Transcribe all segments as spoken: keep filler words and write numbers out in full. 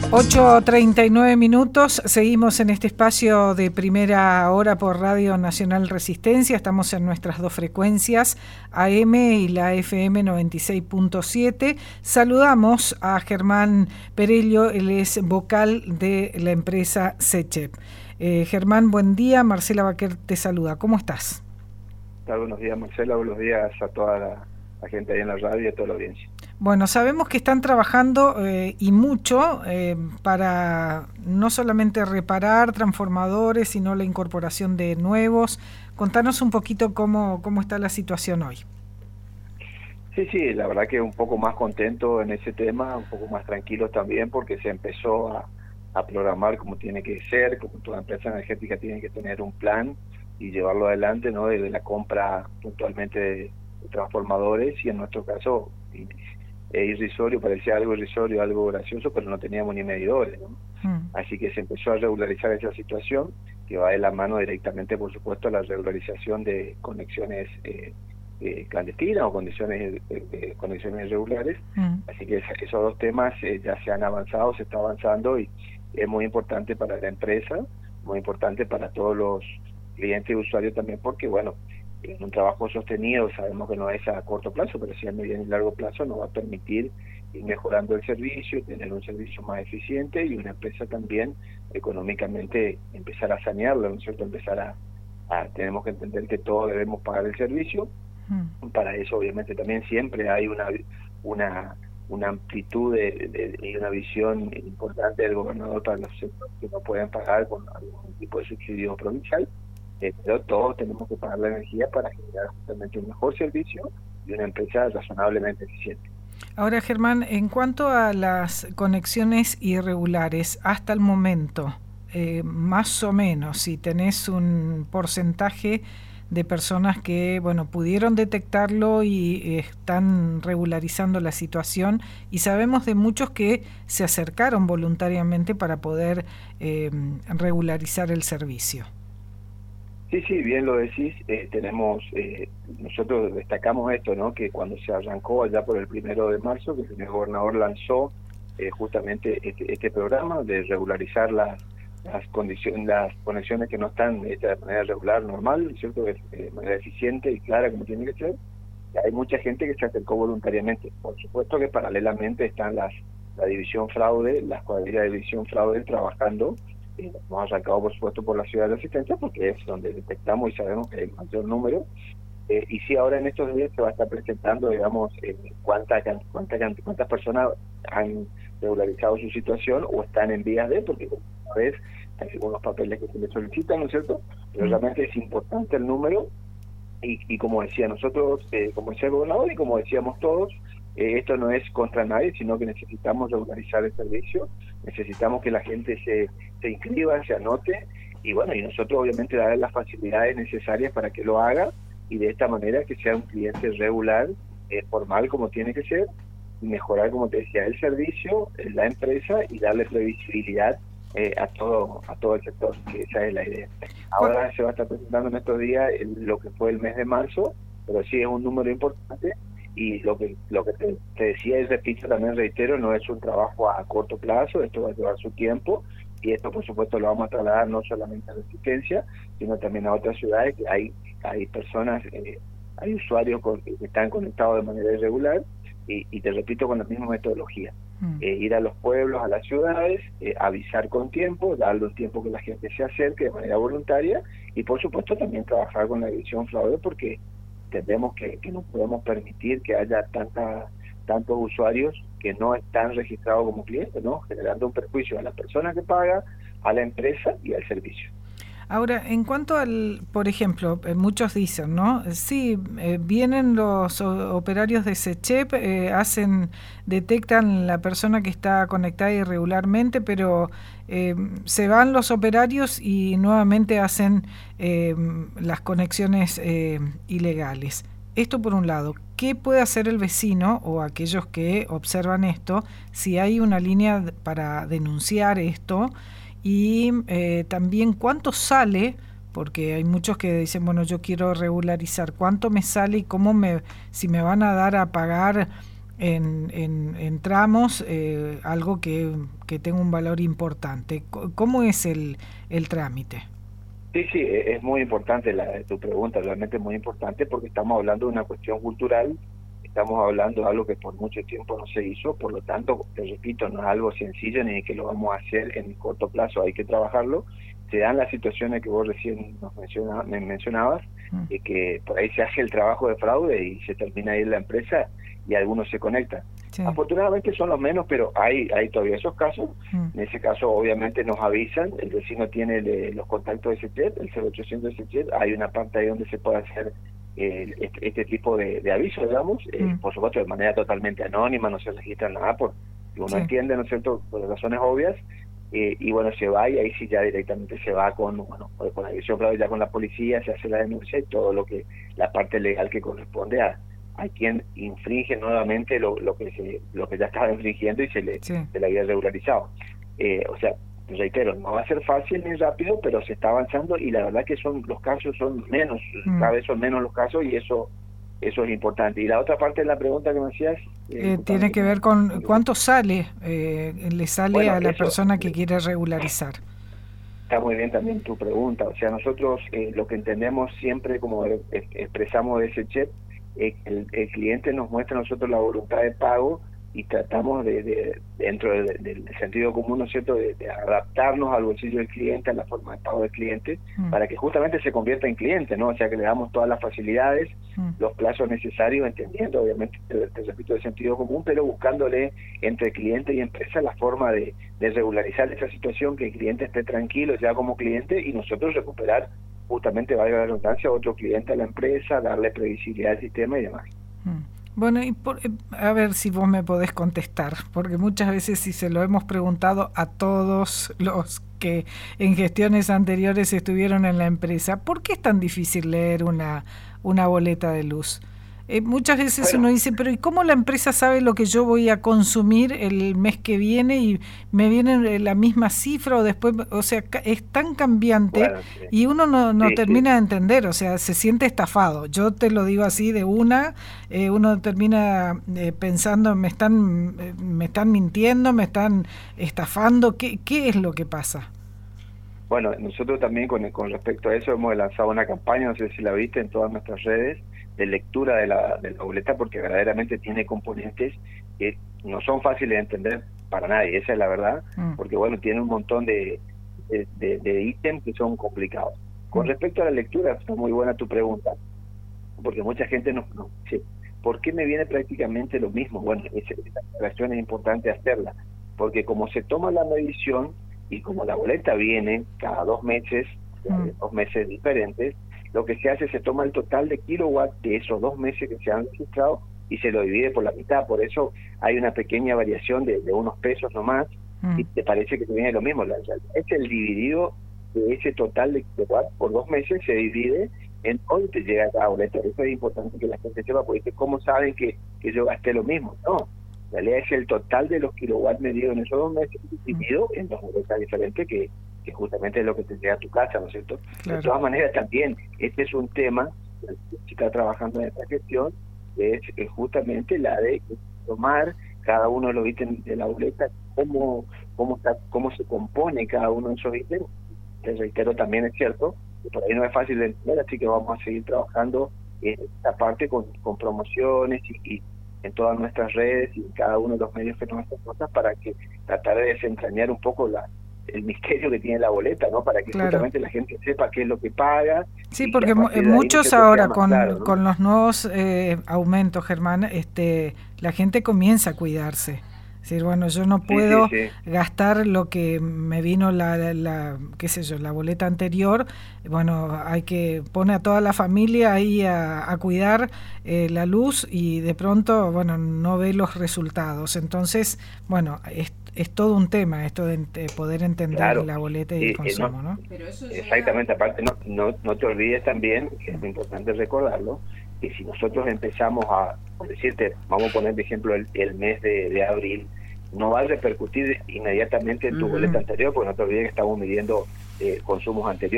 ocho treinta y nueve minutos, seguimos en este espacio de primera hora por Radio Nacional Resistencia. Estamos en nuestras dos frecuencias, A M y la F M noventa y seis punto siete. Saludamos a Germán Perello, él es vocal de la empresa SECHEP. Eh, Germán, buen día. Marcela Baquer te saluda. ¿Cómo estás? Buenos días, Marcela. Buenos días a toda la, la gente ahí en la radio y a toda la audiencia. Bueno, sabemos que están trabajando eh, y mucho eh, para no solamente reparar transformadores, sino la incorporación de nuevos. Contanos un poquito cómo, cómo está la situación hoy. Sí, sí, la verdad que un poco más contento en ese tema, un poco más tranquilo también, porque se empezó a, a programar como tiene que ser, como toda empresa energética tiene que tener un plan y llevarlo adelante, ¿no? Desde la compra puntualmente de, de transformadores, y en nuestro caso e irrisorio, parecía algo irrisorio, algo gracioso, pero no teníamos ni medidores, ¿no? Mm. Así que se empezó a regularizar esa situación, que va de la mano directamente, por supuesto, a la regularización de conexiones eh, eh, clandestinas o condiciones eh, eh, conexiones irregulares. Mm. Así que esa, esos dos temas eh, ya se han avanzado, se está avanzando, y es muy importante para la empresa, muy importante para todos los clientes y usuarios también, porque, bueno, en un trabajo sostenido, sabemos que no es a corto plazo, pero sí a mediano y largo plazo nos va a permitir ir mejorando el servicio, tener un servicio más eficiente y una empresa también económicamente empezar a sanearlo, ¿no es cierto? Empezar a, a tenemos que entender que todos debemos pagar el servicio. Mm. Para eso obviamente también siempre hay una una una amplitud de, de, de una visión importante del gobernador para los sectores que no pueden pagar con algún tipo de subsidio provincial. Eh, pero todos tenemos que pagar la energía para generar justamente un mejor servicio y una empresa razonablemente eficiente. Ahora, Germán, en cuanto a las conexiones irregulares, hasta el momento, eh, más o menos, si tenés un porcentaje de personas que, bueno, pudieron detectarlo y están regularizando la situación, y sabemos de muchos que se acercaron voluntariamente para poder eh, regularizar el servicio. Sí, sí, bien lo decís, eh, tenemos, eh, nosotros destacamos esto, ¿no? Que cuando se arrancó allá por el primero de marzo, que el señor gobernador lanzó eh, justamente este, este programa de regularizar las las condiciones, las conexiones que no están hechas de manera regular, normal, ¿cierto? De, de manera eficiente y clara como tiene que ser. Y hay mucha gente que se acercó voluntariamente. Por supuesto que paralelamente están las la división fraude, las cuadrillas de división fraude trabajando. Eh, hemos arrancado, por supuesto, por la ciudad de Resistencia, porque es donde detectamos y sabemos que hay mayor número. Eh, y sí, ahora en estos días se va a estar presentando, digamos, eh, cuántas cuánta, cuántas personas han regularizado su situación o están en vías de, porque una vez hay algunos papeles que se les solicitan, ¿no es cierto? Pero realmente es importante el número, y, y como decía nosotros, eh, como decía el gobernador y como decíamos todos, eh, esto no es contra nadie, sino que necesitamos regularizar el servicio, necesitamos que la gente se, se inscriba, se anote, y bueno, y nosotros obviamente darle las facilidades necesarias para que lo haga, y de esta manera que sea un cliente regular, eh, formal como tiene que ser, y mejorar, como te decía, el servicio, eh, la empresa, y darle previsibilidad eh, a todo a todo el sector, que esa es la idea. Ahora bueno, se va a estar presentando en estos días el, lo que fue el mes de marzo, pero sí es un número importante, y lo que lo que te, te decía y repito, también reitero, no es un trabajo a corto plazo, esto va a llevar su tiempo, y esto por supuesto lo vamos a trasladar no solamente a Resistencia, sino también a otras ciudades que hay hay personas, eh, hay usuarios con, que están conectados de manera irregular, y, y te repito, con la misma metodología. Mm. Eh, ir a los pueblos, a las ciudades, eh, avisar con tiempo, darle un tiempo que la gente se acerque de manera voluntaria, y por supuesto también trabajar con la división fraude, porque entendemos que, que no podemos permitir que haya tanta, tantos usuarios que no están registrados como clientes, ¿no? Generando un perjuicio a la persona que paga, a la empresa y al servicio. Ahora, en cuanto al, por ejemplo, eh, muchos dicen, ¿no? Sí, eh, vienen los o, operarios de SECHEP, eh, hacen, detectan la persona que está conectada irregularmente, pero eh, se van los operarios y nuevamente hacen eh, las conexiones eh, ilegales. Esto por un lado. ¿Qué puede hacer el vecino o aquellos que observan esto si hay una línea para denunciar esto? Y eh, también cuánto sale, porque hay muchos que dicen, bueno, yo quiero regularizar, cuánto me sale y cómo me, si me van a dar a pagar en, en, en tramos, eh, algo que, que tenga un valor importante. ¿Cómo es el, el trámite? Sí, sí, es muy importante la, tu pregunta, realmente muy importante, porque estamos hablando de una cuestión cultural, estamos hablando de algo que por mucho tiempo no se hizo, por lo tanto, te repito, no es algo sencillo ni que lo vamos a hacer en corto plazo, hay que trabajarlo. Se dan las situaciones que vos recién nos menciona, me mencionabas, Mm. de que por ahí se hace el trabajo de fraude y se termina ahí la empresa y algunos se conectan. Sí. Afortunadamente son los menos, pero hay hay todavía esos casos. Mm. En ese caso, obviamente, nos avisan, el vecino tiene le, los contactos de SECHEP, el cero ochocientos de SECHEP, hay una parte ahí donde se puede hacer eh, este, este tipo de, de aviso, digamos, eh, Mm. por supuesto de manera totalmente anónima, no se registra nada, por si uno Sí. entiende, ¿no es cierto?, por razones obvias, eh, y bueno, se va y ahí sí ya directamente se va con, bueno, con la división fraude, ya con la policía, se hace la denuncia y todo lo que, la parte legal que corresponde a hay quien infringe nuevamente lo, lo que se lo que ya estaba infringiendo y se le, Sí. se le había regularizado. Eh, o sea, reitero, no va a ser fácil ni rápido, pero se está avanzando y la verdad que son los casos son menos, Mm. cada vez son menos los casos y eso eso es importante. Y la otra parte de la pregunta que me hacías... Eh, eh, tiene que ver con cuánto sale, eh, le sale bueno, a la eso, persona que quiere regularizar. Está muy bien también tu pregunta. O sea, nosotros eh, lo que entendemos siempre, como eh, expresamos de SECHEP, eh, el, el cliente nos muestra a nosotros la voluntad de pago y tratamos de, de dentro de, de, del sentido común, ¿no es cierto?, de, de adaptarnos al bolsillo del cliente, a la forma de pago del cliente, Mm. para que justamente se convierta en cliente, ¿no? O sea, que le damos todas las facilidades, Mm. los plazos necesarios, entendiendo, obviamente, te, te repito, el sentido común, pero buscándole entre cliente y empresa la forma de, de regularizar esa situación, que el cliente esté tranquilo ya como cliente y nosotros recuperar, justamente, valga la redundancia, a otro cliente a la empresa, darle previsibilidad al sistema y demás. Mm. Bueno, y por, a ver si vos me podés contestar, porque muchas veces si se lo hemos preguntado a todos los que en gestiones anteriores estuvieron en la empresa, ¿por qué es tan difícil leer una, una boleta de luz? Eh, muchas veces Bueno. uno dice, pero ¿y cómo la empresa sabe lo que yo voy a consumir el mes que viene y me viene la misma cifra o después? O sea, es tan cambiante, Bueno, sí. y uno no, no Sí, termina sí. de entender, o sea, se siente estafado. Yo te lo digo así de una, eh, uno termina eh, pensando, me están, eh, me están mintiendo, me están estafando, ¿qué, qué es lo que pasa? Bueno, nosotros también con, con respecto a eso hemos lanzado una campaña, no sé si la viste, en todas nuestras redes, de lectura de la, de la boleta, porque verdaderamente tiene componentes que no son fáciles de entender para nadie, esa es la verdad, Mm. porque bueno, tiene un montón de, de, de, de ítems que son complicados. Con Mm. respecto a la lectura, está muy buena tu pregunta, porque mucha gente nos, nos dice, ¿por qué me viene prácticamente lo mismo? Bueno, esa, esa aclaración es importante hacerla, porque como se toma la medición y como la boleta viene cada dos meses, Mm. dos meses diferentes, lo que se hace es se toma el total de kilowatts de esos dos meses que se han registrado y se lo divide por la mitad. Por eso hay una pequeña variación de, de unos pesos nomás, Mm. y te parece que te viene lo mismo. La, la, es el dividido de ese total de kilowatts por dos meses, se divide en hoy te llega cada boleta. Eso es importante que la gente sepa, porque ¿cómo saben que, que yo gasté lo mismo? No, en realidad es el total de los kilowatts medidos en esos dos meses dividido en dos boletas diferentes que que justamente es lo que te llega a tu casa, ¿no es cierto? Claro. De todas maneras, también, este es un tema que se está trabajando en esta gestión, que es, es justamente la de tomar cada uno de los ítems de la boleta, cómo, cómo, está, cómo se compone cada uno de esos ítems. Te reitero, también es cierto, que por ahí no es fácil de entender, así que vamos a seguir trabajando en esta parte con, con promociones y, y en todas nuestras redes y en cada uno de los medios que nos hacen cosas para que tratar de desentrañar un poco la el misterio que tiene la boleta, ¿no? Para que Claro. justamente la gente sepa qué es lo que paga. Sí, porque muchos ahora con, claro, ¿no? con los nuevos eh, aumentos, Germán, este, la gente comienza a cuidarse. Es decir, bueno, yo no puedo sí, sí, sí. gastar lo que me vino la, la, la, qué sé yo, la boleta anterior. Bueno, hay que poner a toda la familia ahí a, a cuidar eh, la luz y de pronto, bueno, no ve los resultados. Entonces, bueno, es, es todo un tema esto de, de poder entender claro. la boleta y eh, el consumo, eh, no, ¿no? Pero eso exactamente, aparte no, no, no te olvides también, que es importante recordarlo, que si nosotros empezamos a, por decirte, vamos a poner de ejemplo el, el mes de, de abril, no va a repercutir inmediatamente en tu uh-huh. boleta anterior, porque no te olvides que estamos midiendo eh, consumos anteriores.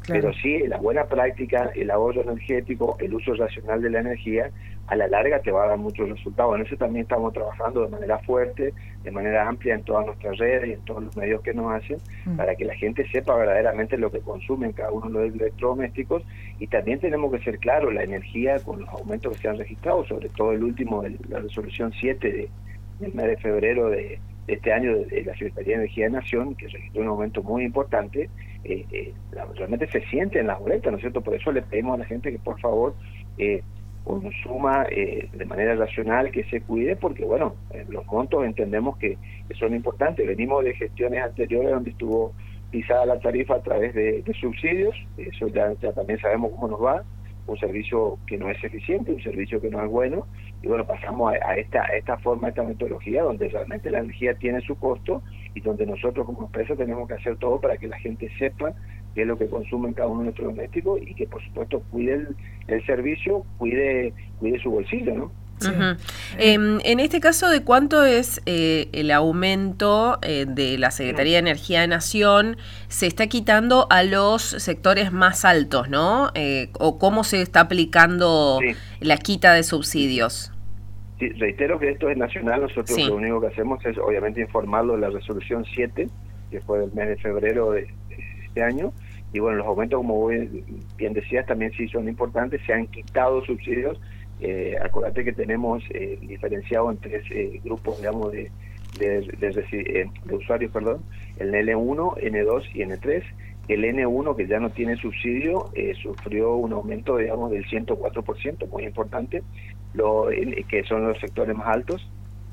Claro. Pero sí, la buena práctica, el ahorro energético, el uso racional de la energía, a la larga te va a dar muchos resultados. En eso también estamos trabajando de manera fuerte, de manera amplia en todas nuestras redes y en todos los medios que nos hacen, mm. para que la gente sepa verdaderamente lo que consumen cada uno de los electrodomésticos. Y también tenemos que ser claros, la energía con los aumentos que se han registrado, sobre todo el último, el, la resolución siete de, del mes de febrero de, de este año de, de la Secretaría de Energía de Nación, que registró un aumento muy importante, eh, eh, realmente se siente en las boletas, ¿no es cierto? Por eso le pedimos a la gente que por favor eh, consuma eh, de manera racional, que se cuide, porque bueno, eh, los montos entendemos que, que son importantes. Venimos de gestiones anteriores donde estuvo pisada la tarifa a través de, de subsidios, eso ya, ya también sabemos cómo nos va, un servicio que no es eficiente, un servicio que no es bueno, y bueno, pasamos a, a, esta, a esta forma, a esta metodología donde realmente la energía tiene su costo y donde nosotros como empresa tenemos que hacer todo para que la gente sepa qué es lo que consume en cada uno de nuestros domésticos y que por supuesto cuide el, el servicio, cuide, cuide su bolsillo, ¿no? Sí. Uh-huh. eh, en este caso, ¿de cuánto es eh, el aumento eh, de la Secretaría de Energía de Nación? ¿Se está quitando a los sectores más altos, no? Eh, ¿O cómo se está aplicando sí. la quita de subsidios? Sí, reitero que esto es nacional. Nosotros sí. lo único que hacemos es obviamente informarlo de la resolución siete, que fue del mes de febrero de, de este año. Y bueno, los aumentos, como bien decías, también sí son importantes. Se han quitado subsidios. Eh, acuérdate que tenemos eh, diferenciado en tres eh, grupos, digamos, de, de, de, de, de usuarios, perdón, el N uno, N dos y N tres. El N uno, que ya no tiene subsidio, eh, sufrió un aumento, digamos, del ciento cuatro por ciento, muy importante, lo, eh, que son los sectores más altos,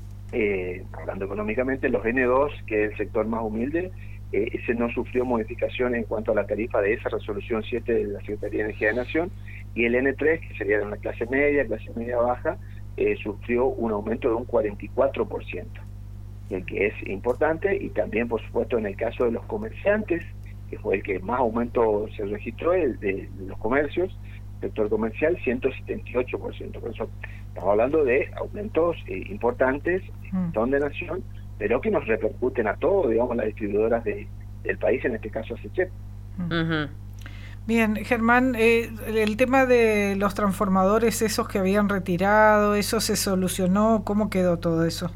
eh, hablando económicamente. Los N dos, que es el sector más humilde, eh, ese no sufrió modificación en cuanto a la tarifa de esa resolución siete de la Secretaría de Energía de Nación. Y el N tres, que sería una clase media, clase media baja, eh, sufrió un aumento de un cuarenta y cuatro por ciento, el que es importante. Y también, por supuesto, en el caso de los comerciantes, que fue el que más aumento se registró, el de, de los comercios, sector comercial, ciento setenta y ocho por ciento. Por eso estamos hablando de aumentos eh, importantes, mm. son de nación, pero que nos repercuten a todos, digamos, las distribuidoras de, del país, en este caso a SECHEP. Uh-huh. Bien, Germán, eh, el tema de los transformadores esos que habían retirado, ¿eso se solucionó? ¿Cómo quedó todo eso?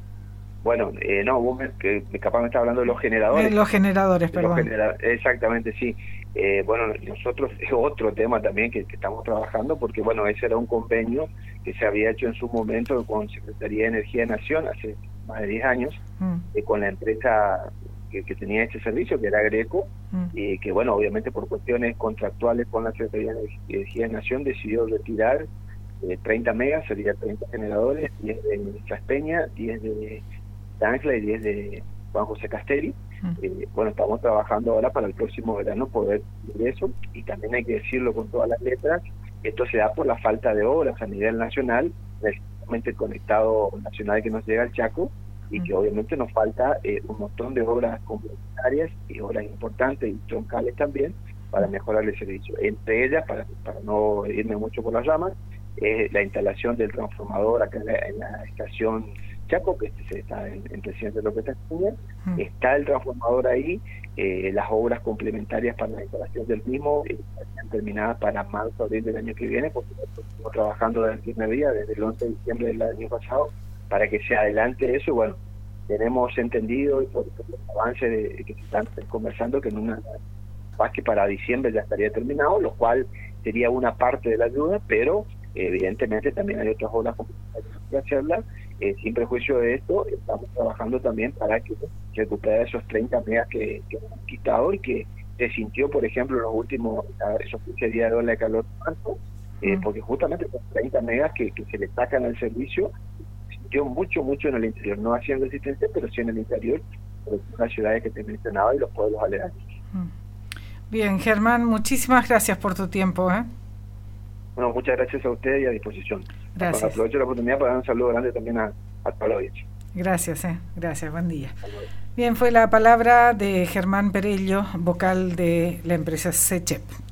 Bueno, eh, no, vos me, que, capaz me estás hablando de los generadores. De los generadores, perdón. Los genera- exactamente, sí. Eh, bueno, nosotros es otro tema también que, que estamos trabajando, porque bueno, ese era un convenio que se había hecho en su momento con Secretaría de Energía de Nación hace más de diez años, mm. eh, con la empresa que, que tenía este servicio, que era Greco, mm. y que bueno, obviamente por cuestiones contractuales con la Secretaría de Energía de Nación decidió retirar eh, treinta megas, sería treinta generadores, diez de Traspeña, diez de Ancla y diez de Juan José Castelli. Mm. Eh, bueno, estamos trabajando ahora para el próximo verano poder hacer eso, y también hay que decirlo con todas las letras, esto se da por la falta de obras a nivel nacional, especialmente el conectado nacional que nos llega al Chaco, y mm. que obviamente nos falta eh, un montón de obras complementarias y obras importantes y troncales también para mejorar el servicio. Entre ellas, para, para no irme mucho por las ramas, es eh, la instalación del transformador acá en la, en la estación Chaco, que este está en, en Presidente López Acuña, mm. está el transformador ahí, eh, las obras complementarias para la instalación del mismo eh, están terminadas para marzo, abril del año que viene, porque estamos trabajando desde el primer día, desde el once de diciembre del año pasado, para que se adelante eso. Bueno, tenemos entendido y por, por los avances de, que se están conversando que en una más que para diciembre ya estaría terminado, lo cual sería una parte de la ayuda, pero evidentemente también hay otras obras complementarias que hacerlas. Eh, sin prejuicio de esto, estamos trabajando también para que recuperar esos treinta megas que, que hemos quitado y que se sintió, por ejemplo, en los últimos, esos quince días de ola de calor de marzo, eh, mm. porque justamente son treinta megas que, que se le sacan al servicio, se sintió mucho, mucho en el interior, no haciendo resistencia, pero sí en el interior, por las ciudades que te mencionaba y los pueblos aledaños. Mm. Bien, Germán, muchísimas gracias por tu tiempo, ¿eh? Bueno, muchas gracias a usted y a disposición. Gracias. Bueno, aprovecho la oportunidad para dar un saludo grande también a, a toda la audiencia. Gracias, eh. gracias, buen día. Bien, fue la palabra de Germán Perello, vocal de la empresa SECHEP.